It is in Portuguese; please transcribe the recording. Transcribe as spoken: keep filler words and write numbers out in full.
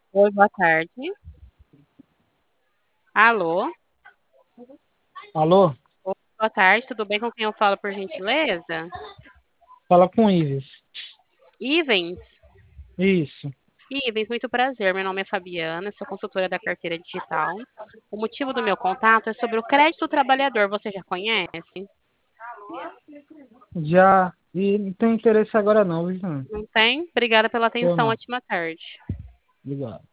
Oi, boa tarde. Alô? Alô? Oi, boa tarde, tudo bem com quem eu falo, por gentileza? Fala com o Ives. Ivens? Isso. Ivens, muito prazer. Meu nome é Fabiana, sou consultora da carteira digital. O motivo do meu contato é sobre o crédito do trabalhador. Você já conhece? Já. E não tem interesse agora não, viu, Júnior? Não tem? Obrigada pela Tô atenção. não. Ótima tarde. Obrigado.